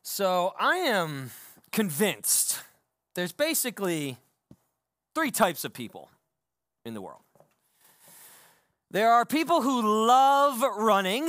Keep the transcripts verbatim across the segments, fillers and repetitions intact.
So I am convinced there's basically three types of people in the world. There are people who love running.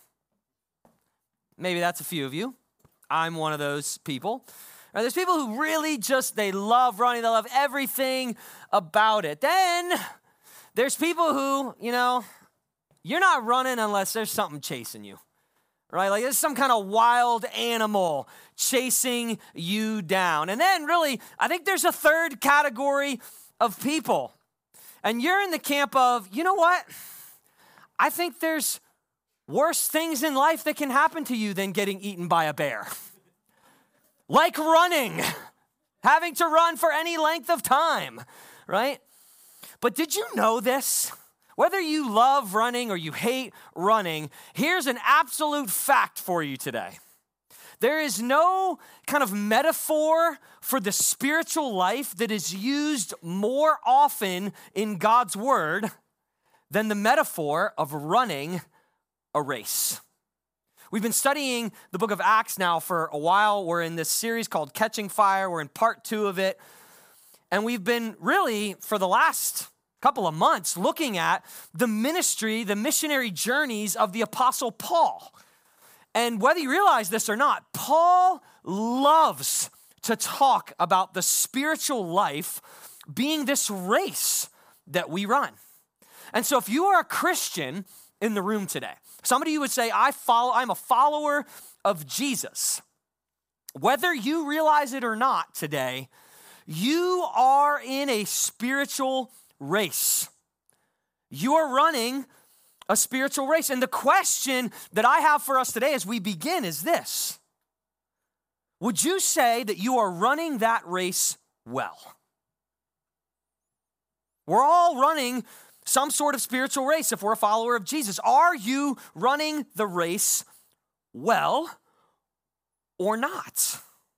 Maybe that's a few of you. I'm one of those people. Now, there's people who really just, they love running. They love everything about it. Then there's people who, you know, you're not running unless there's something chasing you. Right? Like there's some kind of wild animal chasing you down. And then really, I think there's a third category of people. And you're in the camp of, you know what? I think there's worse things in life that can happen to you than getting eaten by a bear. Like running, having to run for any length of time, right? But did you know this? Whether you love running or you hate running, here's an absolute fact for you today. There is no kind of metaphor for the spiritual life that is used more often in God's word than the metaphor of running a race. We've been studying the book of Acts now for a while. We're in this series called Catching Fire. We're in part two of it. And we've been really, for the last couple of months, looking at the ministry, the missionary journeys of the Apostle Paul. And whether you realize this or not, Paul loves to talk about the spiritual life being this race that we run. And so if you are a Christian in the room today, somebody who would say, I follow, I'm a follower of Jesus, whether you realize it or not today, you are in a spiritual race. You are running a spiritual race. And the question that I have for us today as we begin is this: would you say that you are running that race well? We're all running some sort of spiritual race if we're a follower of Jesus. Are you running the race well or not?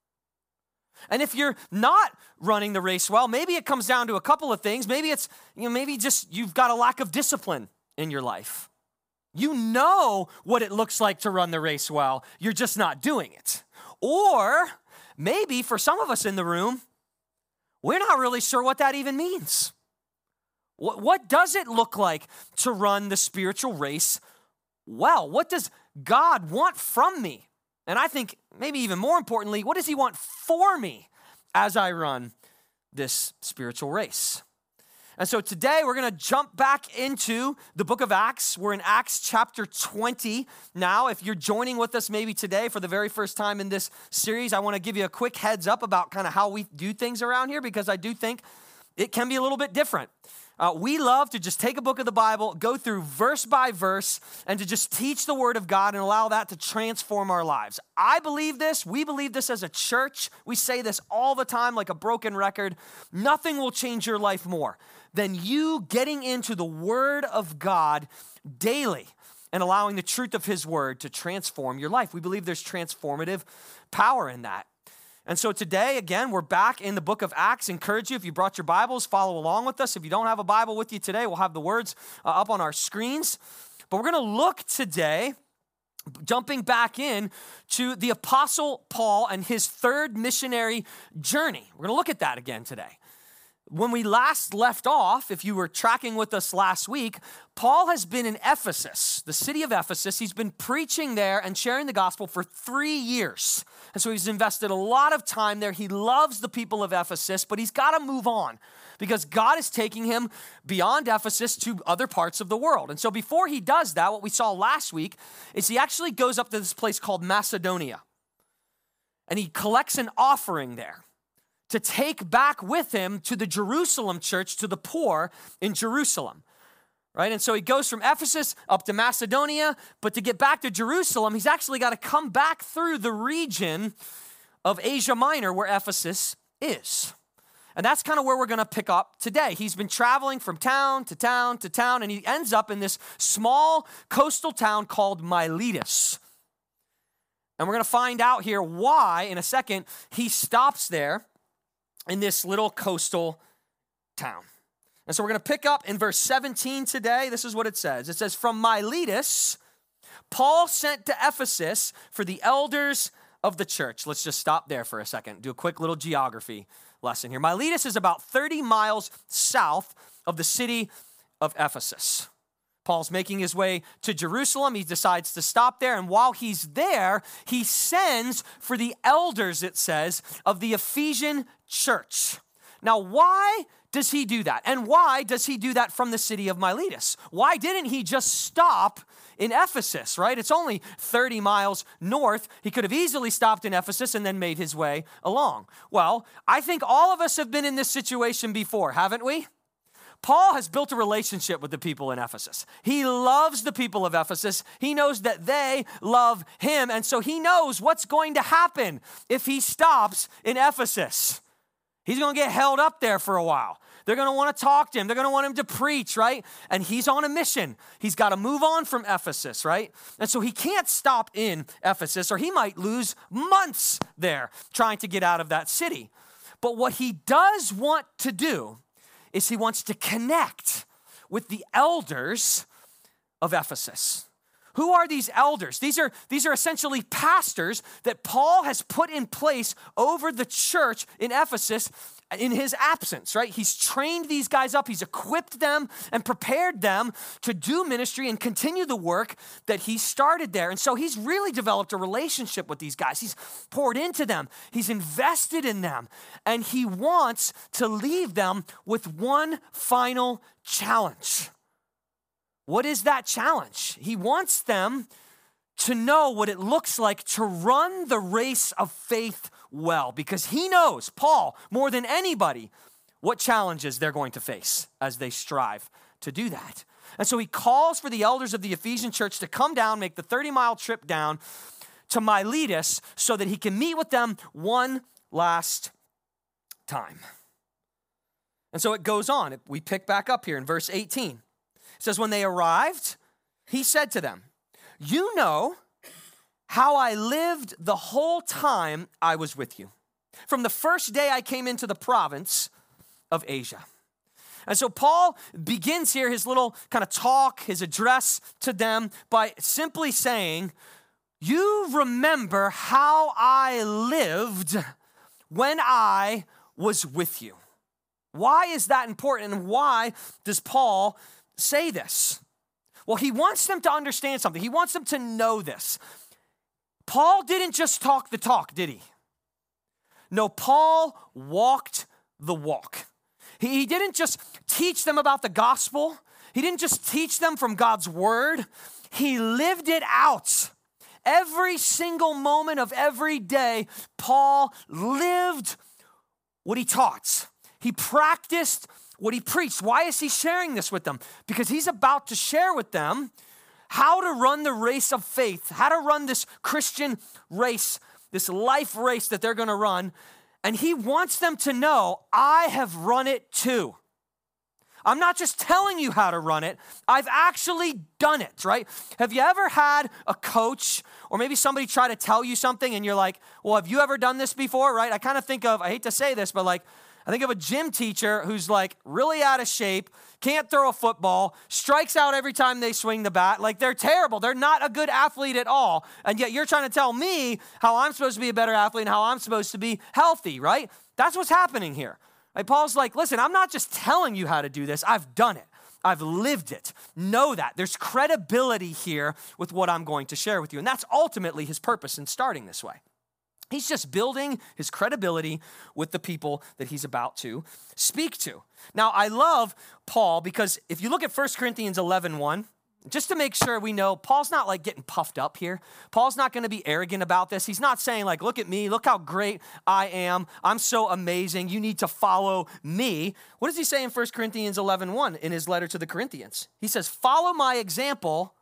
And if you're not running the race well, maybe it comes down to a couple of things. Maybe it's, you know, maybe just you've got a lack of discipline in your life. You know what it looks like to run the race well. You're just not doing it. Or maybe for some of us in the room, we're not really sure what that even means. What, what does it look like to run the spiritual race well? What does God want from me? And I think maybe even more importantly, what does he want for me as I run this spiritual race? And so today we're going to jump back into the book of Acts. We're in Acts chapter twenty now. If you're joining with us maybe today for the very first time in this series, I want to give you a quick heads up about kind of how we do things around here, because I do think it can be a little bit different. Uh, we love to just take a book of the Bible, go through verse by verse, and to just teach the Word of God and allow that to transform our lives. I believe this. We believe this as a church. We say this all the time like a broken record. Nothing will change your life more than you getting into the Word of God daily and allowing the truth of His Word to transform your life. We believe there's transformative power in that. And so today, again, we're back in the book of Acts. Encourage you, if you brought your Bibles, follow along with us. If you don't have a Bible with you today, we'll have the words uh, up on our screens. But we're going to look today, jumping back in to the Apostle Paul and his third missionary journey. We're going to look at that again today. When we last left off, if you were tracking with us last week, Paul has been in Ephesus, the city of Ephesus. He's been preaching there and sharing the gospel for three years. And so he's invested a lot of time there. He loves the people of Ephesus, but he's got to move on because God is taking him beyond Ephesus to other parts of the world. And so before he does that, what we saw last week is he actually goes up to this place called Macedonia, and he collects an offering there to take back with him to the Jerusalem church, to the poor in Jerusalem, right? And so he goes from Ephesus up to Macedonia, but to get back to Jerusalem, he's actually got to come back through the region of Asia Minor where Ephesus is. And that's kind of where we're going to pick up today. He's been traveling from town to town to town, and he ends up in this small coastal town called Miletus. And we're going to find out here why, in a second, he stops there in this little coastal town. And so we're going to pick up in verse seventeen today. This is what it says. It says, from Miletus, Paul sent to Ephesus for the elders of the church, let's just stop there for a second, do a quick little geography lesson here. Miletus is about thirty miles south of the city of Ephesus. Paul's making his way to Jerusalem. He decides to stop there. And while he's there, he sends for the elders, it says, of the Ephesian church. Now, why does he do that? And why does he do that from the city of Miletus? Why didn't he just stop in Ephesus, right? It's only thirty miles north. He could have easily stopped in Ephesus and then made his way along. Well, I think all of us have been in this situation before, haven't we? Paul has built a relationship with the people in Ephesus. He loves the people of Ephesus. He knows that they love him. And so he knows what's going to happen if he stops in Ephesus. He's going to get held up there for a while. They're going to want to talk to him. They're going to want him to preach, right? And he's on a mission. He's got to move on from Ephesus, right? And so he can't stop in Ephesus, or he might lose months there trying to get out of that city. But what he does want to do is he wants to connect with the elders of Ephesus. Who are these elders? These are, these are essentially pastors that Paul has put in place over the church in Ephesus in his absence, right? He's trained these guys up. He's equipped them and prepared them to do ministry and continue the work that he started there. And so he's really developed a relationship with these guys. He's poured into them. He's invested in them. And he wants to leave them with one final challenge. What is that challenge? He wants them to know what it looks like to run the race of faith well, because he knows, Paul, more than anybody, what challenges they're going to face as they strive to do that. And so he calls for the elders of the Ephesian church to come down, make the thirty-mile trip down to Miletus so that he can meet with them one last time. And so it goes on. We pick back up here in verse eighteen. It says, when they arrived, he said to them, you know how I lived the whole time I was with you, from the first day I came into the province of Asia. And so Paul begins here his little kind of talk, his address to them by simply saying, you remember how I lived when I was with you. Why is that important, and why does Paul say this? Well, he wants them to understand something. He wants them to know this. Paul didn't just talk the talk, did he? No, Paul walked the walk. He, he didn't just teach them about the gospel. He didn't just teach them from God's word. He lived it out. Every single moment of every day, Paul lived what he taught. He practiced what he preached. Why is he sharing this with them? Because he's about to share with them how to run the race of faith, how to run this Christian race, this life race that they're going to run. And he wants them to know, I have run it too. I'm not just telling you how to run it. I've actually done it, right? Have you ever had a coach or maybe somebody try to tell you something and you're like, well, have you ever done this before, right? I kind of think of, I hate to say this, but like, I think of a gym teacher who's like really out of shape, can't throw a football, strikes out every time they swing the bat. Like they're terrible. They're not a good athlete at all. And yet you're trying to tell me how I'm supposed to be a better athlete and how I'm supposed to be healthy, right? That's what's happening here. Like Paul's like, listen, I'm not just telling you how to do this. I've done it. I've lived it. Know that. There's credibility here with what I'm going to share with you. And that's ultimately his purpose in starting this way. He's just building his credibility with the people that he's about to speak to. Now, I love Paul because if you look at First Corinthians eleven one, just to make sure we know, Paul's not like getting puffed up here. Paul's not going to be arrogant about this. He's not saying like, look at me, look how great I am. I'm so amazing. You need to follow me. What does he say in First Corinthians eleven one in his letter to the Corinthians? He says, follow my example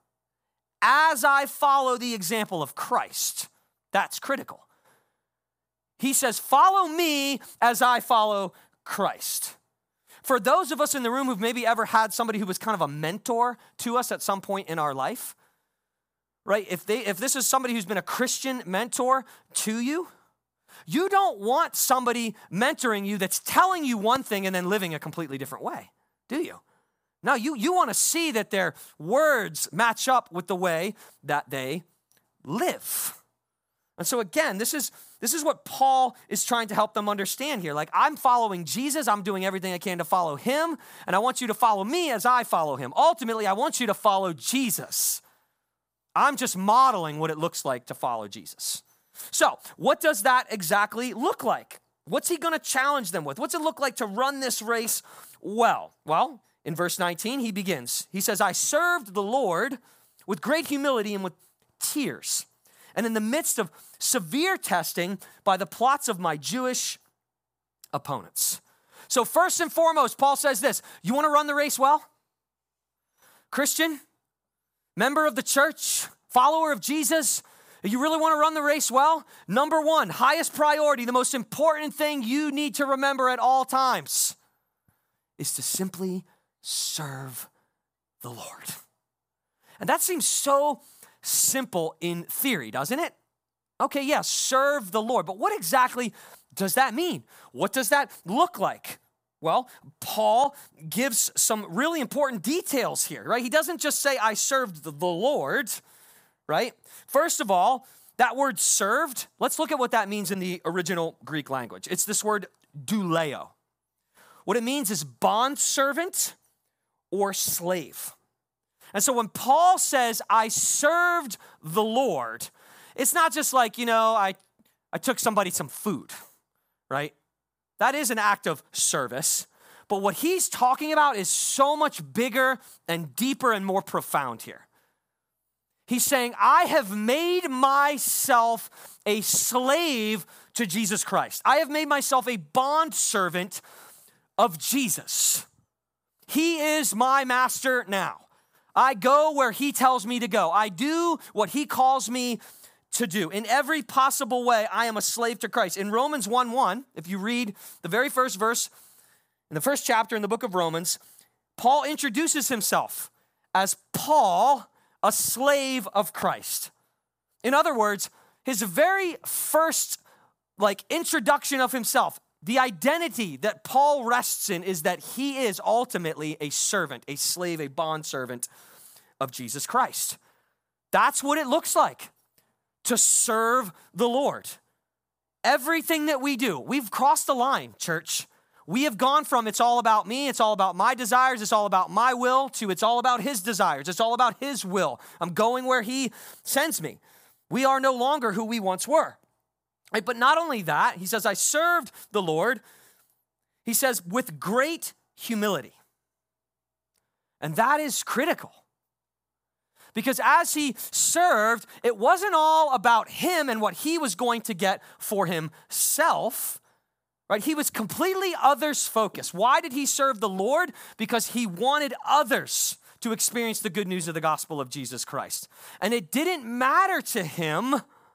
as I follow the example of Christ. That's critical. He says, follow me as I follow Christ. For those of us in the room who've maybe ever had somebody who was kind of a mentor to us at some point in our life, right? If they, if this is somebody who's been a Christian mentor to you, you don't want somebody mentoring you that's telling you one thing and then living a completely different way, do you? No, you, you want to see that their words match up with the way that they live. And so again, this is, this is what Paul is trying to help them understand here. Like, I'm following Jesus. I'm doing everything I can to follow him. And I want you to follow me as I follow him. Ultimately, I want you to follow Jesus. I'm just modeling what it looks like to follow Jesus. So what does that exactly look like? What's he going to challenge them with? What's it look like to run this race well? Well, in verse nineteen, he begins. He says, I served the Lord with great humility and with tears, and in the midst of severe testing by the plots of my Jewish opponents. So first and foremost, Paul says this: you want to run the race well? Christian, member of the church, follower of Jesus, you really want to run the race well? Number one, highest priority, the most important thing you need to remember at all times is to simply serve the Lord. And that seems so simple in theory, doesn't it? Okay, yeah, serve the Lord. But what exactly does that mean? What does that look like? Well, Paul gives some really important details here, right? He doesn't just say, I served the Lord, right? First of all, that word served, let's look at what that means in the original Greek language. It's this word douleo. What it means is bondservant or slave. And so when Paul says, I served the Lord, it's not just like, you know, I, I took somebody some food, right? That is an act of service. But what he's talking about is so much bigger and deeper and more profound here. He's saying, I have made myself a slave to Jesus Christ. I have made myself a bondservant of Jesus. He is my master now. I go where he tells me to go. I do what he calls me to do. In every possible way, I am a slave to Christ. In Romans one one, if you read the very first verse in the first chapter in the book of Romans, Paul introduces himself as Paul, a slave of Christ. In other words, his very first like introduction of himself, the identity that Paul rests in is that he is ultimately a servant, a slave, a bondservant of Jesus Christ. That's what it looks like to serve the Lord. Everything that we do, we've crossed the line, church. We have gone from it's all about me, it's all about my desires, it's all about my will, to it's all about his desires, it's all about his will. I'm going where he sends me. We are no longer who we once were. Right? But not only that, he says, I served the Lord, he says, with great humility. And that is critical. Because as he served, it wasn't all about him and what he was going to get for himself, right? He was completely others focused. Why did he serve the Lord? Because he wanted others to experience the good news of the gospel of Jesus Christ. And it didn't matter to him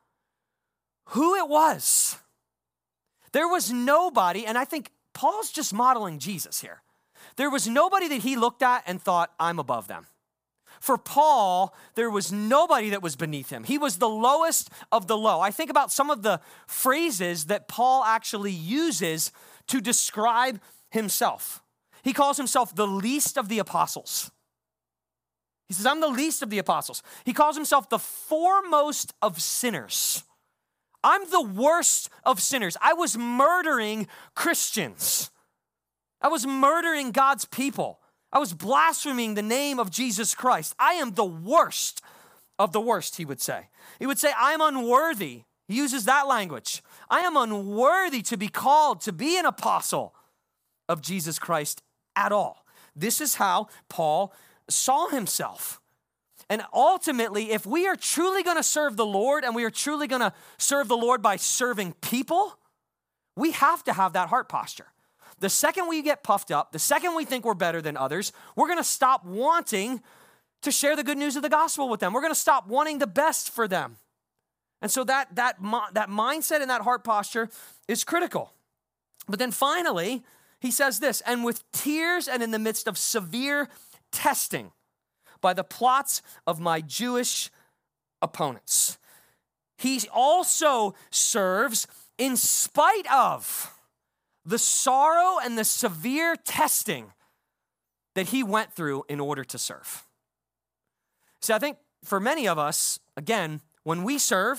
who it was. There was nobody, and I think Paul's just modeling Jesus here. There was nobody that he looked at and thought, I'm above them. For Paul, there was nobody that was beneath him. He was the lowest of the low. I think about some of the phrases that Paul actually uses to describe himself. He calls himself the least of the apostles. He says, I'm the least of the apostles. He calls himself the foremost of sinners. I'm the worst of sinners. I was murdering Christians. I was murdering God's people. I was blaspheming the name of Jesus Christ. I am the worst of the worst, he would say. He would say, I am unworthy. He uses that language. I am unworthy to be called to be an apostle of Jesus Christ at all. This is how Paul saw himself. And ultimately, if we are truly going to serve the Lord and we are truly going to serve the Lord by serving people, we have to have that heart posture. The second we get puffed up, the second we think we're better than others, we're going to stop wanting to share the good news of the gospel with them. We're going to stop wanting the best for them. And so that, that, that mindset and that heart posture is critical. But then finally, he says this, and with tears and in the midst of severe testing by the plots of my Jewish opponents. He also serves in spite of the sorrow and the severe testing that he went through in order to serve. See, I think for many of us, again, when we serve,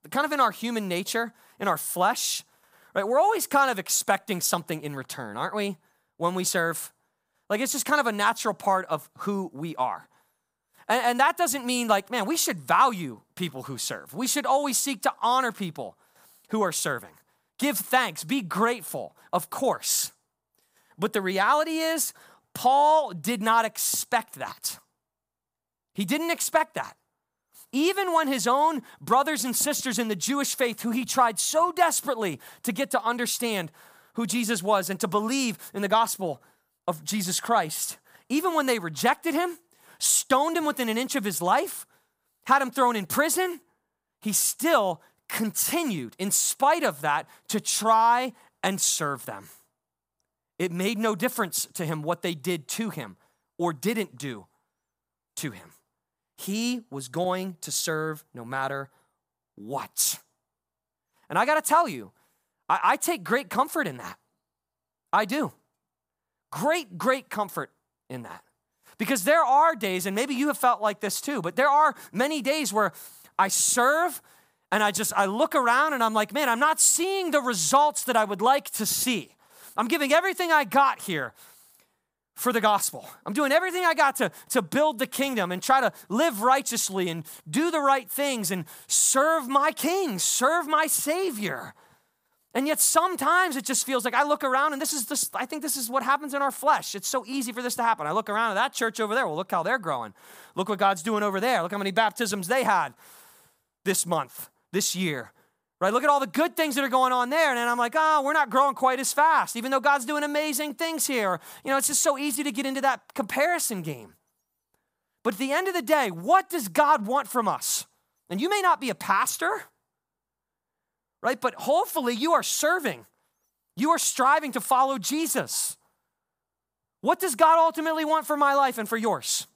kind of in our human nature, in our flesh, right? We're always kind of expecting something in return, aren't we, when we serve? Like, it's just kind of a natural part of who we are. And, and that doesn't mean like, man, we should value people who serve. We should always seek to honor people who are serving. Give thanks, be grateful, of course. But the reality is, Paul did not expect that. He didn't expect that. Even when his own brothers and sisters in the Jewish faith, who he tried so desperately to get to understand who Jesus was and to believe in the gospel of Jesus Christ, even when they rejected him, stoned him within an inch of his life, had him thrown in prison, he still continued, in spite of that, to try and serve them. It made no difference to him what they did to him or didn't do to him. He was going to serve no matter what. And I got to tell you, I, I take great comfort in that. I do. Great, great comfort in that. Because there are days, and maybe you have felt like this too, but there are many days where I serve and I just, I look around and I'm like, man, I'm not seeing the results that I would like to see. I'm giving everything I got here for the gospel. I'm doing everything I got to, to build the kingdom and try to live righteously and do the right things and serve my king, serve my Savior. And yet sometimes it just feels like I look around and this is this, I think this is what happens in our flesh. It's so easy for this to happen. I look around at that church over there. Well, look how they're growing. Look what God's doing over there. Look how many baptisms they had this month, this year. Right? Look at all the good things that are going on there. And then I'm like, oh, we're not growing quite as fast, even though God's doing amazing things here. You know, it's just so easy to get into that comparison game. But at the end of the day, what does God want from us? And you may not be a pastor, right? But hopefully you are serving. You are striving to follow Jesus. What does God ultimately want for my life and for yours?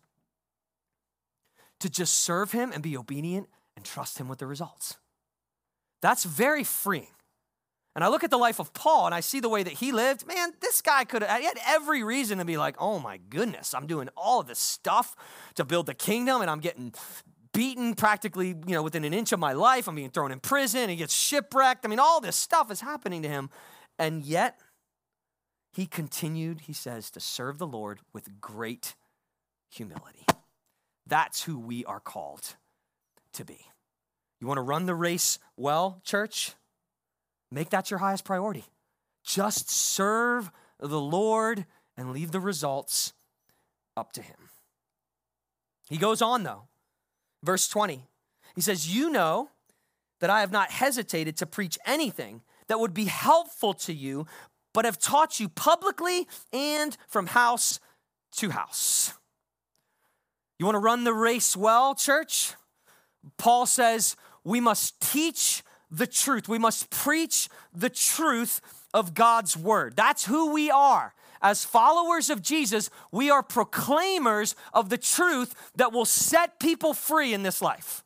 To just serve him and be obedient and trust him with the results. That's very freeing. And I look at the life of Paul and I see the way that he lived. Man, this guy could have, he had every reason to be like, oh my goodness, I'm doing all of this stuff to build the kingdom and I'm getting beaten practically, you know, within an inch of my life. I'm being thrown in prison. He gets shipwrecked. I mean, all this stuff is happening to him. And yet he continued, he says, to serve the Lord with great humility. That's who we are called to be. You want to run the race well, church? Make that your highest priority. Just serve the Lord and leave the results up to him. He goes on though. Verse twenty, he says, you know that I have not hesitated to preach anything that would be helpful to you, but have taught you publicly and from house to house. You want to run the race well, church? Paul says, we must teach the truth. We must preach the truth of God's word. That's who we are. As followers of Jesus, we are proclaimers of the truth that will set people free in this life.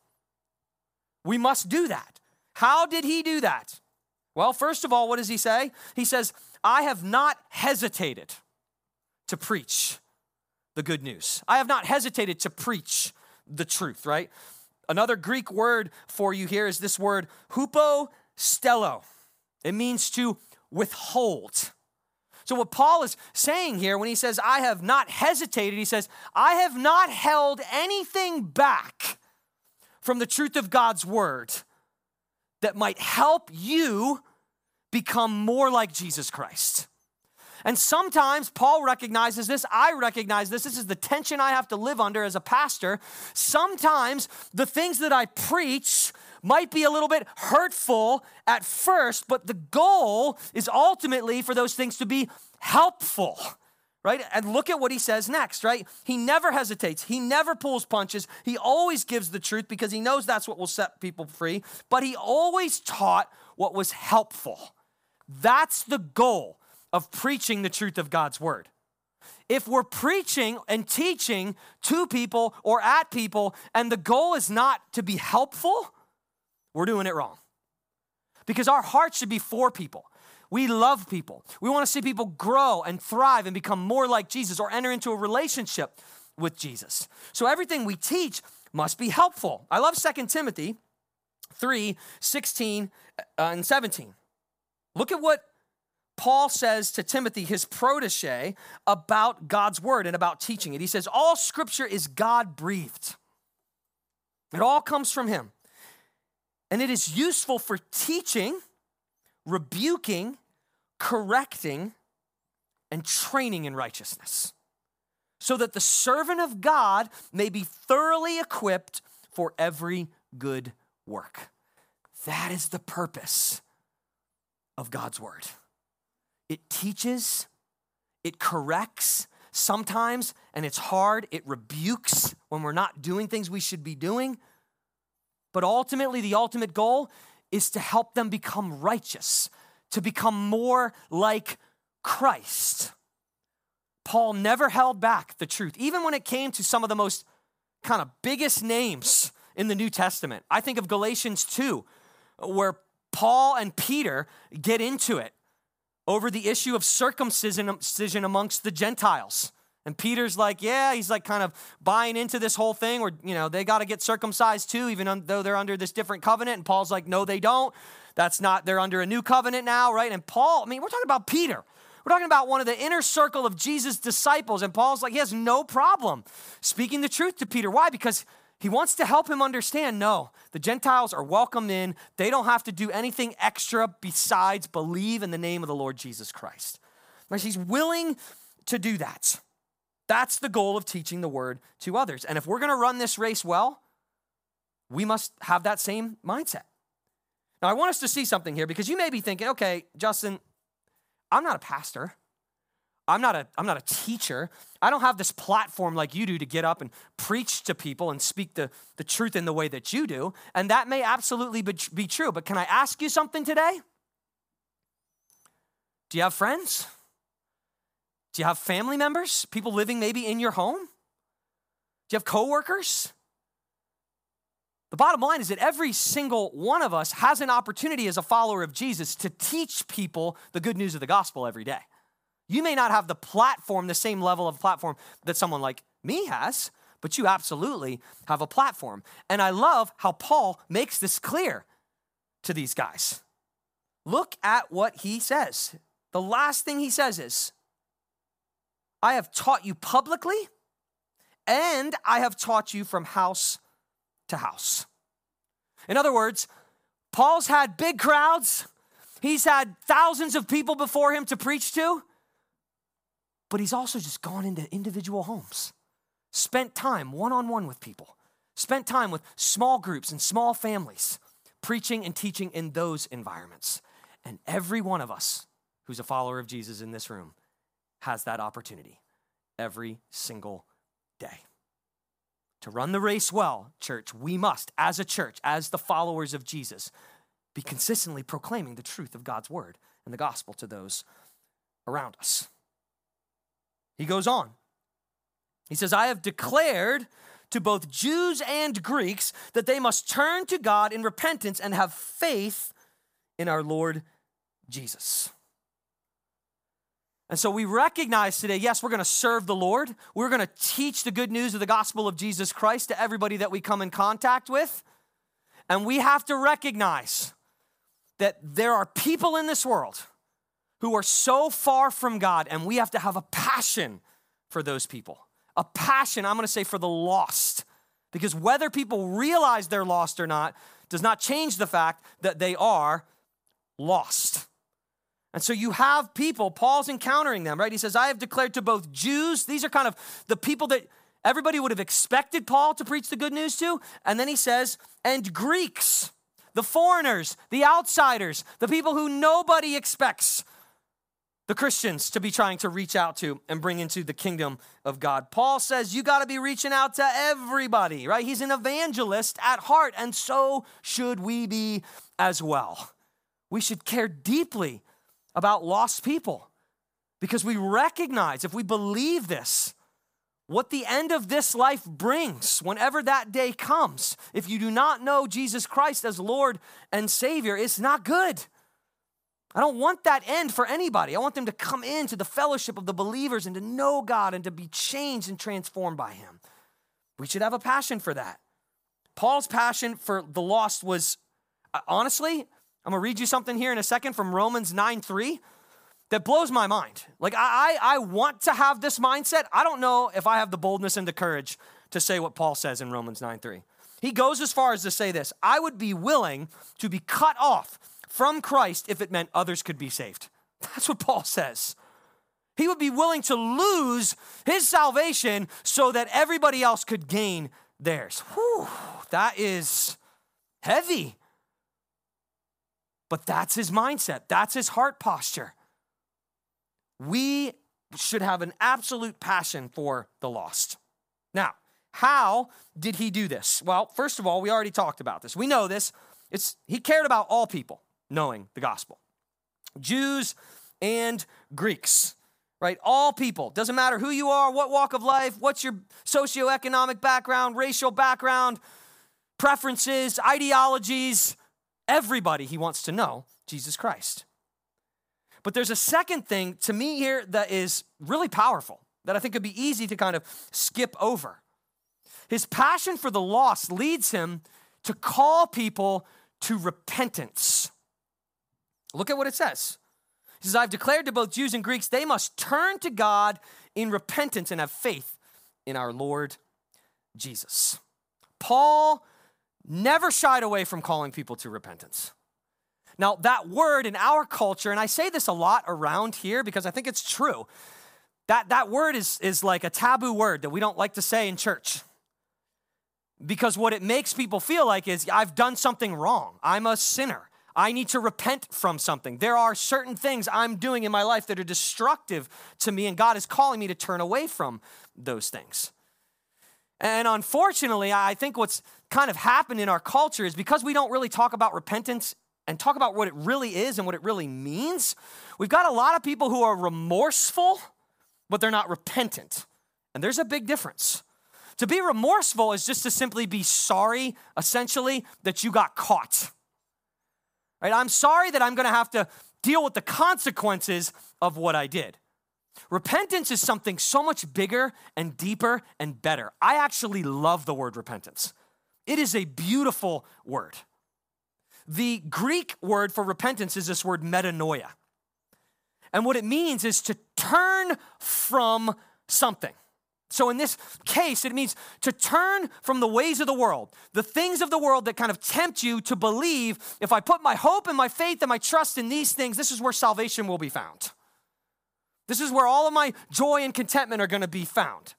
We must do that. How did he do that? Well, first of all, what does he say? He says, I have not hesitated to preach the good news. I have not hesitated to preach the truth, right? Another Greek word for you here is this word hupostello. It means to withhold. So what Paul is saying here when he says, I have not hesitated, he says, I have not held anything back from the truth of God's word that might help you become more like Jesus Christ. And sometimes Paul recognizes this, I recognize this, this is the tension I have to live under as a pastor. Sometimes the things that I preach might be a little bit hurtful at first, but the goal is ultimately for those things to be helpful, right? And look at what he says next, right? He never hesitates. He never pulls punches. He always gives the truth because he knows that's what will set people free, but he always taught what was helpful. That's the goal of preaching the truth of God's word. If we're preaching and teaching to people or at people and the goal is not to be helpful, we're doing it wrong. Because our heart should be for people. We love people. We want to see people grow and thrive and become more like Jesus or enter into a relationship with Jesus. So everything we teach must be helpful. I love Second Timothy three, sixteen and seventeen. Look at what Paul says to Timothy, his protege, about God's word and about teaching it. He says, all scripture is God-breathed. It all comes from him. And it is useful for teaching, rebuking, correcting, and training in righteousness, so that the servant of God may be thoroughly equipped for every good work. That is the purpose of God's word. It teaches, it corrects sometimes, and it's hard. It rebukes when we're not doing things we should be doing. But ultimately, the ultimate goal is to help them become righteous, to become more like Christ. Paul never held back the truth, even when it came to some of the most kind of biggest names in the New Testament. I think of Galatians two, where Paul and Peter get into it over the issue of circumcision amongst the Gentiles. And Peter's like, yeah, he's like kind of buying into this whole thing where, you know, they got to get circumcised too, even though they're under this different covenant. And Paul's like, no, they don't. That's not, they're under a new covenant now, right? And Paul, I mean, we're talking about Peter. We're talking about one of the inner circle of Jesus' disciples. And Paul's like, he has no problem speaking the truth to Peter. Why? Because he wants to help him understand, no, the Gentiles are welcome in. They don't have to do anything extra besides believe in the name of the Lord Jesus Christ. Like, he's willing to do that. That's the goal of teaching the word to others. And if we're going to run this race well, we must have that same mindset. Now, I want us to see something here, because you may be thinking, okay, Justin, I'm not a pastor. I'm not a, I'm not a teacher. I don't have this platform like you do to get up and preach to people and speak the, the truth in the way that you do. And that may absolutely be, be true. But can I ask you something today? Do you have friends? Do you have family members? People living maybe in your home? Do you have coworkers? The bottom line is that every single one of us has an opportunity as a follower of Jesus to teach people the good news of the gospel every day. You may not have the platform, the same level of platform that someone like me has, but you absolutely have a platform. And I love how Paul makes this clear to these guys. Look at what he says. The last thing he says is, I have taught you publicly, and I have taught you from house to house. In other words, Paul's had big crowds. He's had thousands of people before him to preach to. But he's also just gone into individual homes, spent time one-on-one with people, spent time with small groups and small families, preaching and teaching in those environments. And every one of us who's a follower of Jesus in this room has that opportunity every single day. To run the race well, church, we must, as a church, as the followers of Jesus, be consistently proclaiming the truth of God's word and the gospel to those around us. He goes on. He says, I have declared to both Jews and Greeks that they must turn to God in repentance and have faith in our Lord Jesus. And so we recognize today, yes, we're going to serve the Lord. We're going to teach the good news of the gospel of Jesus Christ to everybody that we come in contact with. And we have to recognize that there are people in this world who are so far from God, and we have to have a passion for those people. A passion, I'm going to say, for the lost. Because whether people realize they're lost or not does not change the fact that they are lost. And so you have people, Paul's encountering them, right? He says, I have declared to both Jews, these are kind of the people that everybody would have expected Paul to preach the good news to. And then he says, and Greeks, the foreigners, the outsiders, the people who nobody expects the Christians to be trying to reach out to and bring into the kingdom of God. Paul says you got to be reaching out to everybody, right? He's an evangelist at heart, and so should we be as well. We should care deeply about lost people because we recognize, if we believe this, what the end of this life brings whenever that day comes. If you do not know Jesus Christ as Lord and Savior, it's not good. I don't want that end for anybody. I want them to come into the fellowship of the believers and to know God and to be changed and transformed by him. We should have a passion for that. Paul's passion for the lost was honestly, I'm going to read you something here in a second from Romans nine three that blows my mind. Like, I, I, I want to have this mindset. I don't know if I have the boldness and the courage to say what Paul says in Romans nine three. He goes as far as to say this: I would be willing to be cut off from Christ if it meant others could be saved. That's what Paul says. He would be willing to lose his salvation so that everybody else could gain theirs. Whew, that is heavy. But that's his mindset. That's his heart posture. We should have an absolute passion for the lost. Now, how did he do this? Well, first of all, we already talked about this. We know this. It's he cared about all people knowing the gospel. Jews and Greeks, right? All people. Doesn't matter who you are, what walk of life, what's your socioeconomic background, racial background, preferences, ideologies. Everybody he wants to know Jesus Christ. But there's a second thing to me here that is really powerful, that I think could be easy to kind of skip over. His passion for the lost leads him to call people to repentance. Look at what it says. He says, I've declared to both Jews and Greeks, they must turn to God in repentance and have faith in our Lord Jesus. Paul never shied away from calling people to repentance. Now, that word in our culture, and I say this a lot around here because I think it's true, that, that word is, is like a taboo word that we don't like to say in church. Because what it makes people feel like is, I've done something wrong. I'm a sinner. I need to repent from something. There are certain things I'm doing in my life that are destructive to me, and God is calling me to turn away from those things. And unfortunately, I think what's kind of happened in our culture is because we don't really talk about repentance and talk about what it really is and what it really means, we've got a lot of people who are remorseful, but they're not repentant. And there's a big difference. To be remorseful is just to simply be sorry, essentially, that you got caught. Right? I'm sorry that I'm going to have to deal with the consequences of what I did. Repentance is something so much bigger and deeper and better. I actually love the word repentance. It is a beautiful word. The Greek word for repentance is this word metanoia. And what it means is to turn from something. So in this case, it means to turn from the ways of the world, the things of the world that kind of tempt you to believe, if I put my hope and my faith and my trust in these things, this is where salvation will be found. This is where all of my joy and contentment are going to be found.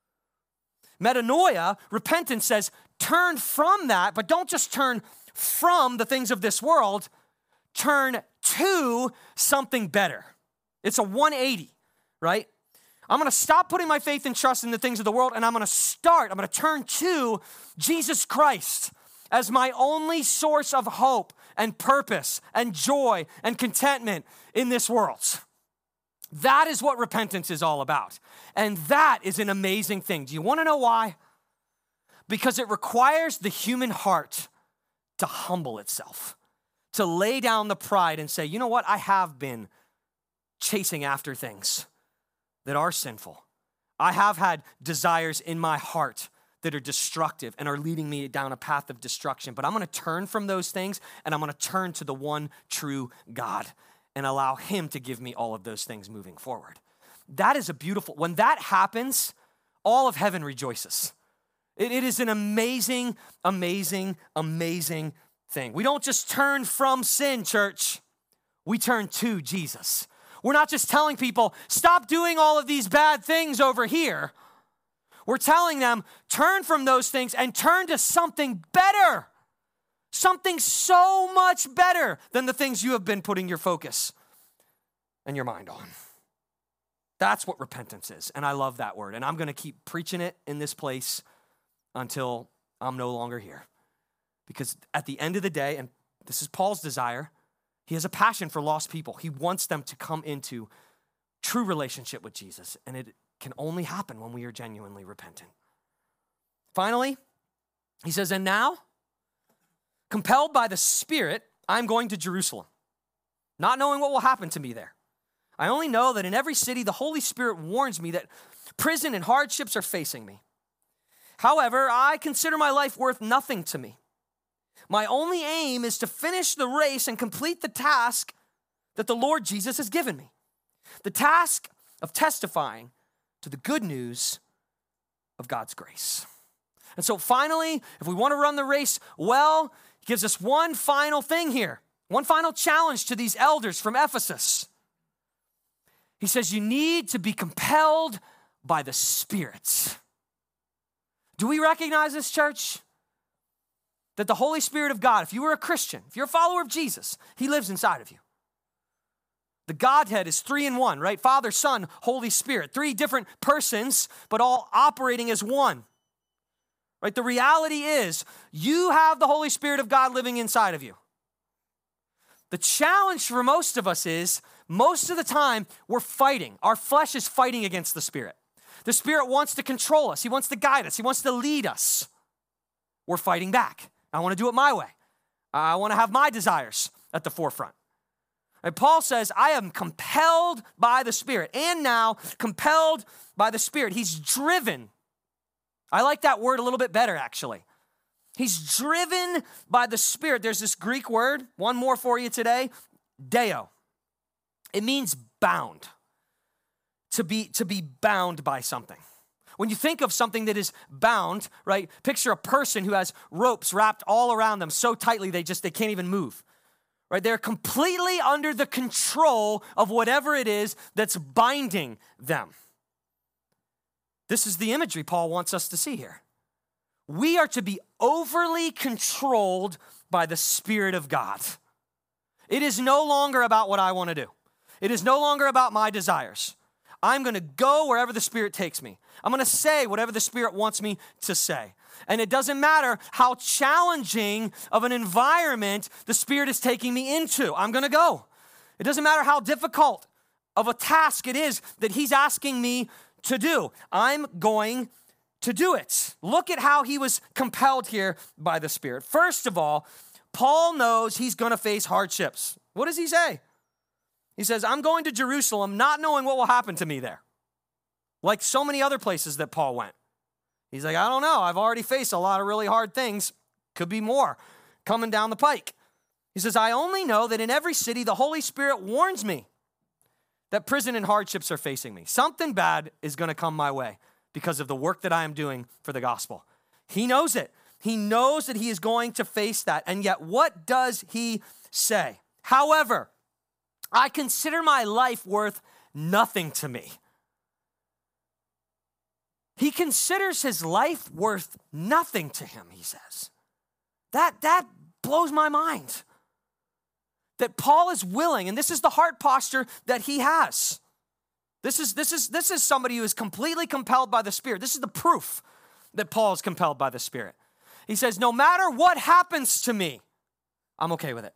Metanoia, repentance, says turn from that, but don't just turn from the things of this world, turn to something better. It's a one eighty, right? I'm going to stop putting my faith and trust in the things of the world, and I'm going to start, I'm going to turn to Jesus Christ as my only source of hope and purpose and joy and contentment in this world. That is what repentance is all about. And that is an amazing thing. Do you want to know why? Because it requires the human heart to humble itself, to lay down the pride and say, you know what? I have been chasing after things that are sinful. I have had desires in my heart that are destructive and are leading me down a path of destruction. But I'm going to turn from those things and I'm going to turn to the one true God and allow him to give me all of those things moving forward. That is a beautiful, when that happens, all of heaven rejoices. It, it is an amazing, amazing, amazing thing. We don't just turn from sin, church. We turn to Jesus. We're not just telling people, stop doing all of these bad things over here. We're telling them, turn from those things and turn to something better. Something so much better than the things you have been putting your focus and your mind on. That's what repentance is. And I love that word. And I'm going to keep preaching it in this place until I'm no longer here. Because at the end of the day, and this is Paul's desire, he has a passion for lost people. He wants them to come into true relationship with Jesus. And it can only happen when we are genuinely repentant. Finally, he says, and now, compelled by the Spirit, I'm going to Jerusalem, not knowing what will happen to me there. I only know that in every city, the Holy Spirit warns me that prison and hardships are facing me. However, I consider my life worth nothing to me. My only aim is to finish the race and complete the task that the Lord Jesus has given me. The task of testifying to the good news of God's grace. And so finally, if we want to run the race well, he gives us one final thing here, one final challenge to these elders from Ephesus. He says, you need to be compelled by the Spirit. Do we recognize this, church? That the Holy Spirit of God, if you were a Christian, if you're a follower of Jesus, he lives inside of you. The Godhead is three in one, right? Father, Son, Holy Spirit. Three different persons, but all operating as one. Right? The reality is, you have the Holy Spirit of God living inside of you. The challenge for most of us is, most of the time, we're fighting. Our flesh is fighting against the Spirit. The Spirit wants to control us. He wants to guide us. He wants to lead us. We're fighting back. I want to do it my way. I want to have my desires at the forefront. And Paul says, I am compelled by the Spirit, and now compelled by the Spirit. He's driven. I like that word a little bit better, actually. He's driven by the Spirit. There's this Greek word, one more for you today, deo. It means bound, to be, to be bound by something. When you think of something that is bound, right, picture a person who has ropes wrapped all around them so tightly they just, they can't even move. Right? They're completely under the control of whatever it is that's binding them. This is the imagery Paul wants us to see here. We are to be overly controlled by the Spirit of God. It is no longer about what I want to do. It is no longer about my desires. I'm going to go wherever the Spirit takes me. I'm going to say whatever the Spirit wants me to say. And it doesn't matter how challenging of an environment the Spirit is taking me into. I'm going to go. It doesn't matter how difficult of a task it is that he's asking me to do. I'm going to do it. Look at how he was compelled here by the Spirit. First of all, Paul knows he's going to face hardships. What does he say? He says, I'm going to Jerusalem not knowing what will happen to me there. Like so many other places that Paul went. He's like, I don't know. I've already faced a lot of really hard things. Could be more coming down the pike. He says, I only know that in every city, the Holy Spirit warns me that prison and hardships are facing me. Something bad is going to come my way because of the work that I am doing for the gospel. He knows it. He knows that he is going to face that. And yet, what does he say? However, I consider my life worth nothing to me. He considers his life worth nothing to him, he says. That, that blows my mind. That Paul is willing, and this is the heart posture that he has. This is, this is, this is somebody who is completely compelled by the Spirit. This is the proof that Paul is compelled by the Spirit. He says, no matter what happens to me, I'm okay with it.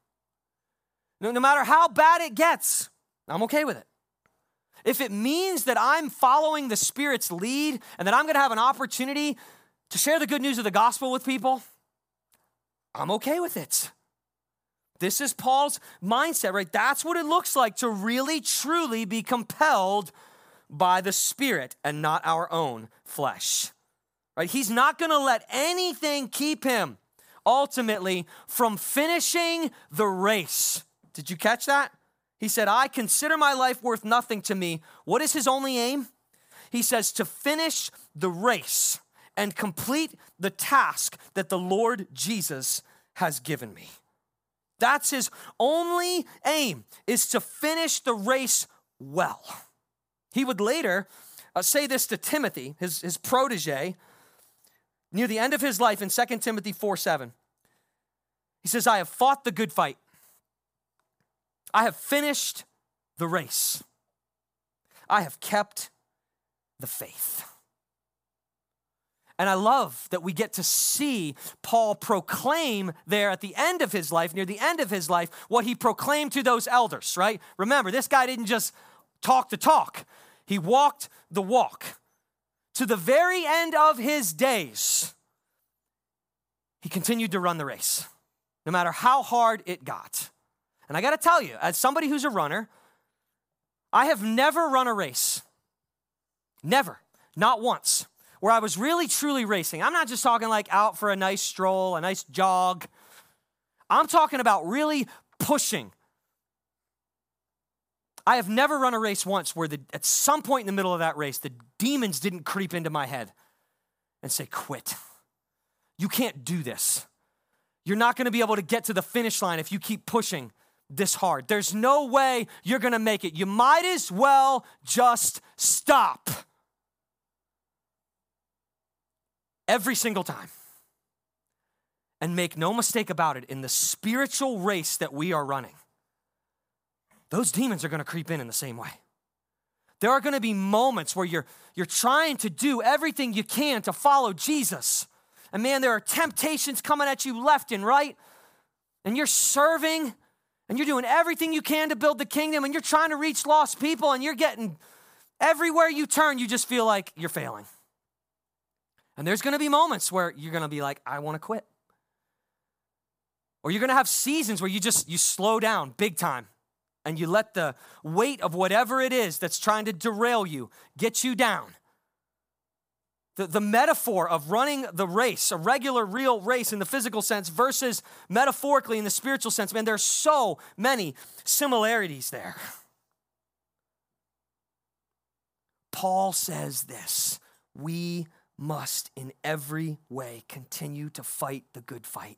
No, no matter how bad it gets, I'm okay with it. If it means that I'm following the Spirit's lead and that I'm going to have an opportunity to share the good news of the gospel with people, I'm okay with it. This is Paul's mindset, right? That's what it looks like to really, truly be compelled by the Spirit and not our own flesh, right? He's not going to let anything keep him ultimately from finishing the race. Did you catch that? He said, I consider my life worth nothing to me. What is his only aim? He says, to finish the race and complete the task that the Lord Jesus has given me. That's his only aim, is to finish the race well. He would later uh, say this to Timothy, his, his protege, near the end of his life in Second Timothy four seven. He says, I have fought the good fight. I have finished the race. I have kept the faith. And I love that we get to see Paul proclaim there at the end of his life, near the end of his life, what he proclaimed to those elders, right? Remember, this guy didn't just talk the talk. He walked the walk. To the very end of his days, he continued to run the race, no matter how hard it got. And I got to tell you, as somebody who's a runner, I have never run a race. Never. Not once. where I was really truly racing. I'm not just talking like out for a nice stroll, a nice jog. I'm talking about really pushing. I have never run a race once where the, at some point in the middle of that race, the demons didn't creep into my head and say, quit. You can't do this. You're not going to be able to get to the finish line if you keep pushing this hard. There's no way you're going to make it. You might as well just stop. Every single time. And make no mistake about it, in the spiritual race that we are running, those demons are going to creep in in the same way. There are going to be moments where you're, you're trying to do everything you can to follow Jesus. And man, there are temptations coming at you left and right. And you're serving, and you're doing everything you can to build the kingdom, and you're trying to reach lost people, and you're getting, everywhere you turn, you just feel like you're failing. And there's going to be moments where you're going to be like, I want to quit. Or you're going to have seasons where you just, you slow down big time. And you let the weight of whatever it is that's trying to derail you get you down. The, the metaphor of running the race, a regular, real race in the physical sense versus metaphorically in the spiritual sense, man, there's so many similarities there. Paul says this, we must in every way continue to fight the good fight.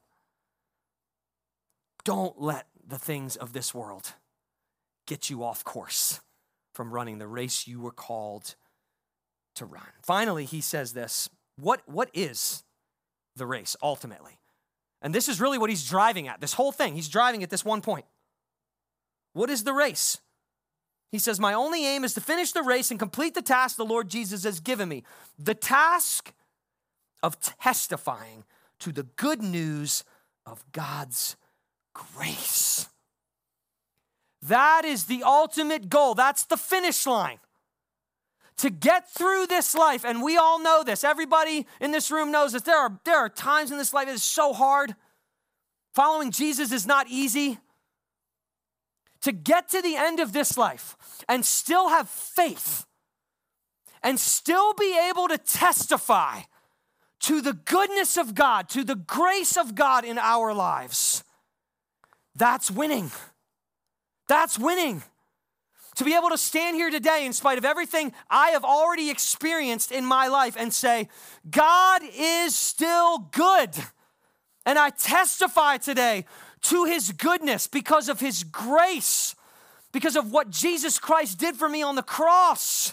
Don't let the things of this world get you off course from running the race you were called to run. Finally, he says this, what, what is the race ultimately? And this is really what he's driving at, this whole thing. He's driving at this one point. What is the race? He says, my only aim is to finish the race and complete the task the Lord Jesus has given me. The task of testifying to the good news of God's grace. That is the ultimate goal. That's the finish line. To get through this life, and we all know this. Everybody in this room knows this. There are, there are times in this life it is so hard. Following Jesus is not easy. To get to the end of this life and still have faith and still be able to testify to the goodness of God, to the grace of God in our lives, that's winning. That's winning. To be able to stand here today in spite of everything I have already experienced in my life and say, God is still good. And I testify today to his goodness because of his grace, because of what Jesus Christ did for me on the cross.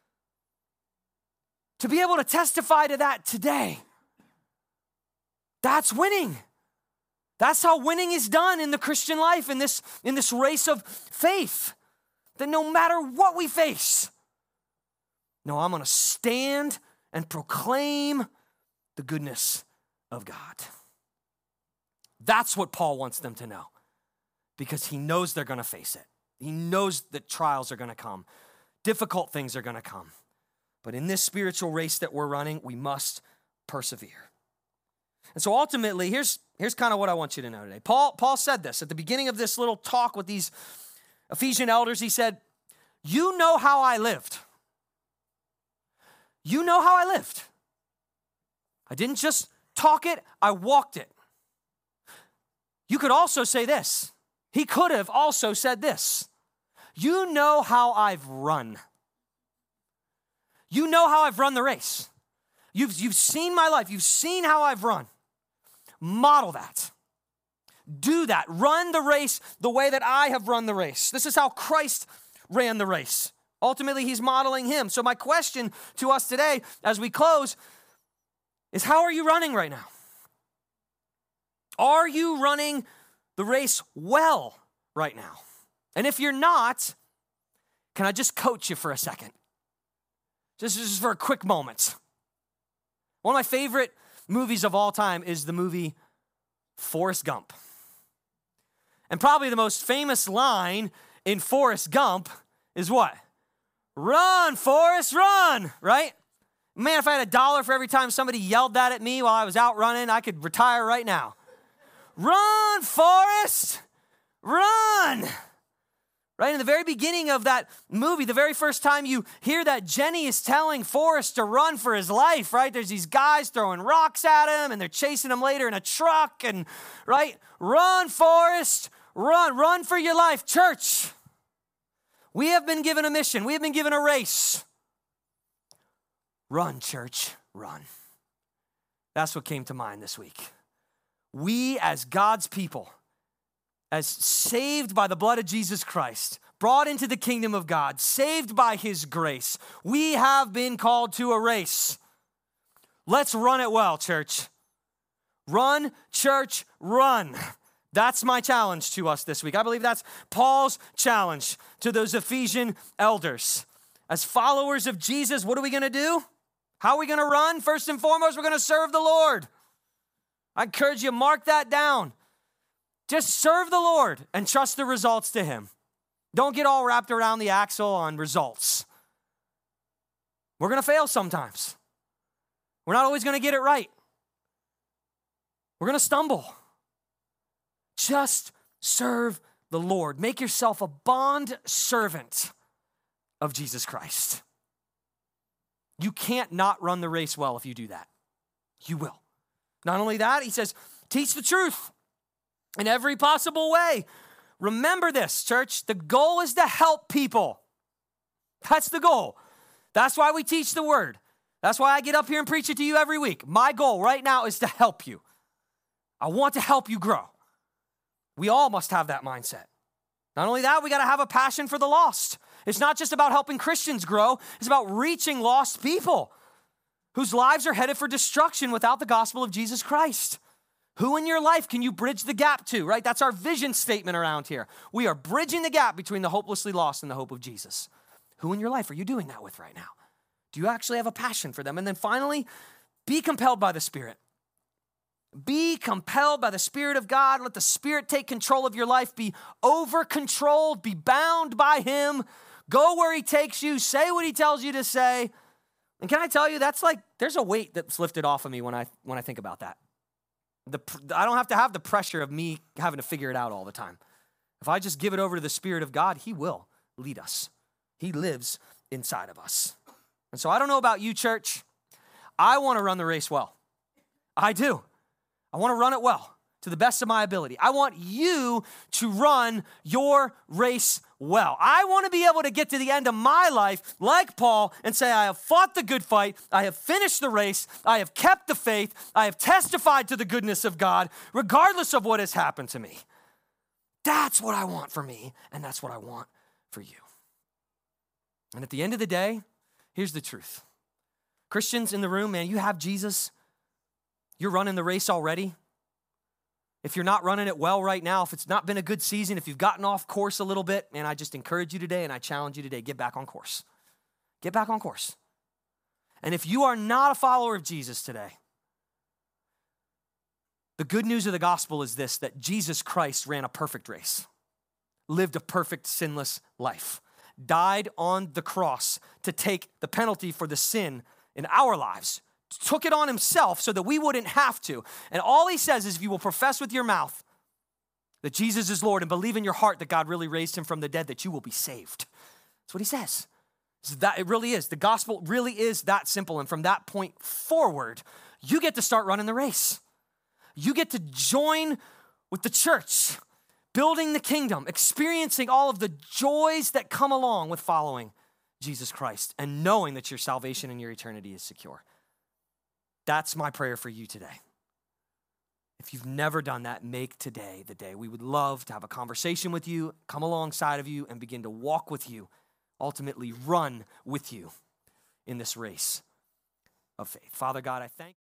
To be able to testify to that today, that's winning. That's how winning is done in the Christian life, in this, in this race of faith. That no matter what we face, no, I'm going to stand and proclaim the goodness of God. That's what Paul wants them to know, because he knows they're going to face it. He knows that trials are going to come. Difficult things are going to come. But in this spiritual race that we're running, we must persevere. And so ultimately, here's, here's kind of what I want you to know today. Paul, Paul said this at the beginning of this little talk with these Ephesian elders. He said, you know how I lived. You know how I lived. I didn't just talk it, I walked it. You could also say this. He could have also said this. You know how I've run. You know how I've run the race. You've, you've seen my life. You've seen how I've run. Model that. Do that. Run the race the way that I have run the race. This is how Christ ran the race. Ultimately, he's modeling him. So my question to us today as we close is, how are you running right now? Are you running the race well right now? And if you're not, can I just coach you for a second? Just, just for a quick moment. One of my favorite movies of all time is the movie Forrest Gump. And probably the most famous line in Forrest Gump is what? Run, Forrest, run, right? Man, if I had a dollar for every time somebody yelled that at me while I was out running, I could retire right now. Run, Forrest, run, right? Right? In the very beginning of that movie, the very first time you hear that, Jenny is telling Forrest to run for his life, right? There's these guys throwing rocks at him, and they're chasing him later in a truck, and, right? Run, Forrest, run, run for your life. Church, we have been given a mission. We have been given a race. Run, church, run. That's what came to mind this week. We, as God's people, as saved by the blood of Jesus Christ, brought into the kingdom of God, saved by his grace, we have been called to a race. Let's run it well, church. Run, church, run. That's my challenge to us this week. I believe that's Paul's challenge to those Ephesian elders. As followers of Jesus, what are we going to do? How are we going to run? First and foremost, we're going to serve the Lord. I encourage you, mark that down. Just serve the Lord and trust the results to him. Don't get all wrapped around the axle on results. We're going to fail sometimes. We're not always going to get it right. We're going to stumble. Just serve the Lord. Make yourself a bond servant of Jesus Christ. You can't not run the race well if you do that. You will. Not only that, he says, teach the truth in every possible way. Remember this, church. The goal is to help people. That's the goal. That's why we teach the word. That's why I get up here and preach it to you every week. My goal right now is to help you. I want to help you grow. We all must have that mindset. Not only that, we got to have a passion for the lost. It's not just about helping Christians grow. It's about reaching lost people whose lives are headed for destruction without the gospel of Jesus Christ. Who in your life can you bridge the gap to, right? That's our vision statement around here. We are bridging the gap between the hopelessly lost and the hope of Jesus. Who in your life are you doing that with right now? Do you actually have a passion for them? And then finally, be compelled by the Spirit. Be compelled by the Spirit of God. Let the Spirit take control of your life. Be over-controlled. Be bound by him. Go where he takes you. Say what he tells you to say. And can I tell you, that's like, there's a weight that's lifted off of me when I when I think about that. The, I don't have to have the pressure of me having to figure it out all the time. If I just give it over to the Spirit of God, he will lead us. He lives inside of us. And so I don't know about you, church. I want to run the race well. I do. I want to run it well to the best of my ability. I want you to run your race well. I want to be able to get to the end of my life like Paul and say, I have fought the good fight. I have finished the race. I have kept the faith. I have testified to the goodness of God, regardless of what has happened to me. That's what I want for me, and that's what I want for you. And at the end of the day, here's the truth. Christians in the room, man, you have Jesus. You're running the race already. If you're not running it well right now, if it's not been a good season, if you've gotten off course a little bit, man, I just encourage you today and I challenge you today, get back on course. Get back on course. And if you are not a follower of Jesus today, the good news of the gospel is this, that Jesus Christ ran a perfect race, lived a perfect sinless life, died on the cross to take the penalty for the sin in our lives, took it on himself so that we wouldn't have to. And all he says is if you will profess with your mouth that Jesus is Lord and believe in your heart that God really raised him from the dead, that you will be saved. That's what he says. So that it really is. The gospel really is that simple. And from that point forward, you get to start running the race. You get to join with the church, building the kingdom, experiencing all of the joys that come along with following Jesus Christ and knowing that your salvation and your eternity is secure. That's my prayer for you today. If you've never done that, make today the day. We would love to have a conversation with you, come alongside of you, and begin to walk with you, ultimately run with you in this race of faith. Father God, I thank you.